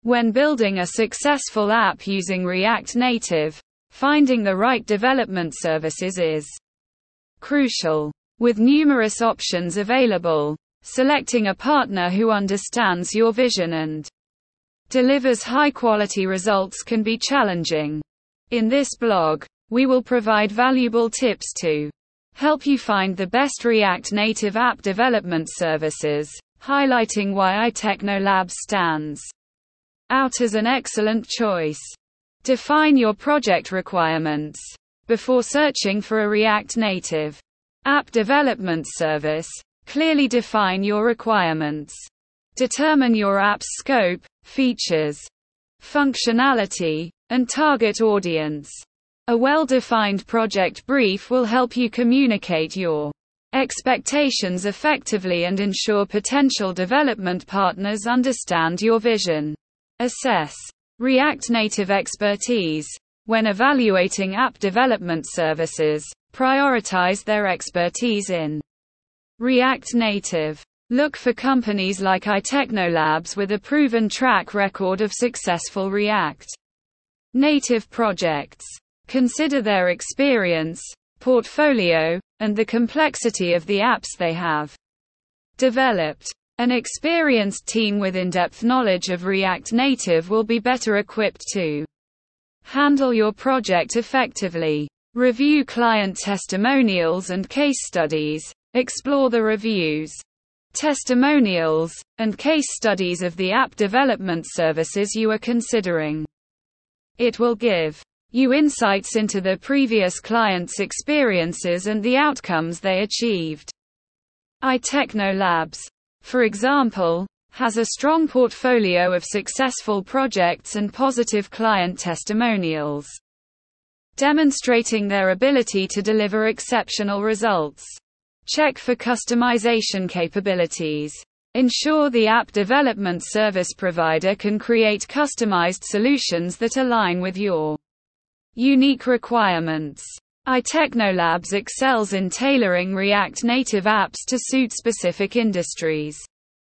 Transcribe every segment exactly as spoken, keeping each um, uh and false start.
When building a successful app using React Native, finding the right development services is crucial. With numerous options available, selecting a partner who understands your vision and delivers high-quality results can be challenging. In this blog, we will provide valuable tips to help you find the best React Native app development services, highlighting why iTechnoLabs stands out as an excellent choice. Define your project requirements. Before searching for a React Native app development service, clearly define your requirements. Determine your app's scope, features, functionality, and target audience. A well-defined project brief will help you communicate your expectations effectively and ensure potential development partners understand your vision. Assess React Native expertise. When evaluating app development services, prioritize their expertise in React Native. Look for companies like iTechnoLabs with a proven track record of successful React Native projects. Consider their experience, portfolio, and the complexity of the apps they have developed. An experienced team with in-depth knowledge of React Native will be better equipped to handle your project effectively. Review client testimonials and case studies. Explore the reviews, testimonials, and case studies of the app development services you are considering. It will give you insights into the previous clients' experiences and the outcomes they achieved. iTechnoLabs, for example, has a strong portfolio of successful projects and positive client testimonials, demonstrating their ability to deliver exceptional results. Check for customization capabilities. Ensure the app development service provider can create customized solutions that align with your unique requirements. iTechnoLabs excels in tailoring React Native apps to suit specific industries,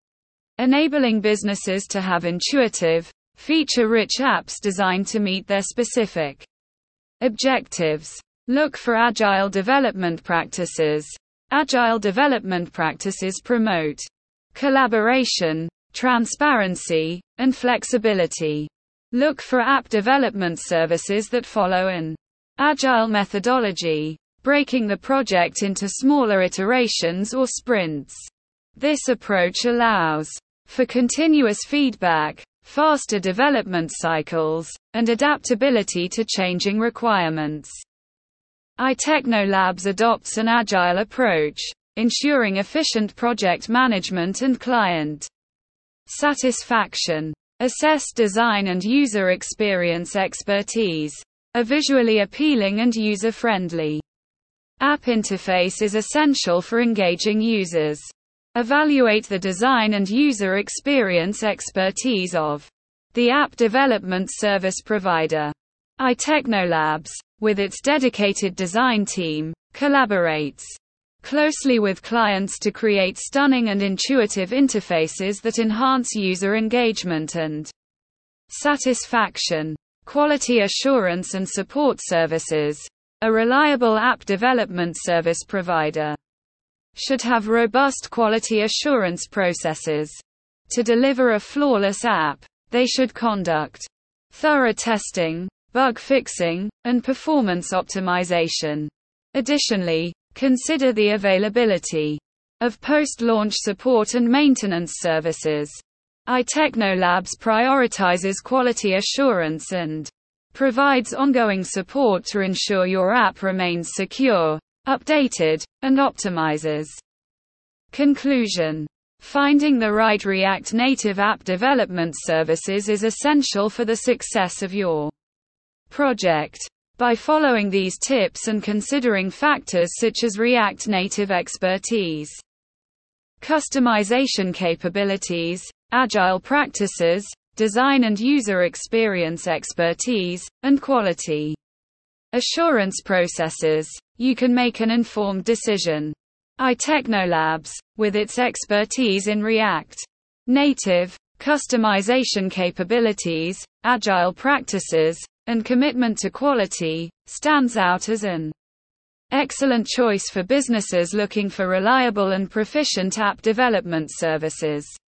enabling businesses to have intuitive, feature-rich apps designed to meet their specific objectives. Look for agile development practices. Agile development practices promote collaboration, transparency, and flexibility. Look for app development services that follow an agile methodology, breaking the project into smaller iterations or sprints. This approach allows for continuous feedback, faster development cycles, and adaptability to changing requirements. iTechnoLabs adopts an agile approach, ensuring efficient project management and client satisfaction. Assess design and user experience expertise. A visually appealing and user-friendly app interface is essential for engaging users. Evaluate the design and user experience expertise of the app development service provider. iTechnoLabs, with its dedicated design team, collaborates closely with clients to create stunning and intuitive interfaces that enhance user engagement and satisfaction. Quality assurance and support services. A reliable app development service provider should have robust quality assurance processes. To deliver a flawless app, they should conduct thorough testing, bug fixing, and performance optimization. Additionally, consider the availability of post-launch support and maintenance services. iTechnoLabs prioritizes quality assurance and provides ongoing support to ensure your app remains secure, updated, and optimizes. Conclusion. Finding the right React Native app development services is essential for the success of your project. By following these tips and considering factors such as React Native expertise, customization capabilities, agile practices, design and user experience expertise, and quality assurance processes, you can make an informed decision. iTechnoLabs, with its expertise in React Native, customization capabilities, agile practices, and commitment to quality, stands out as an excellent choice for businesses looking for reliable and proficient app development services.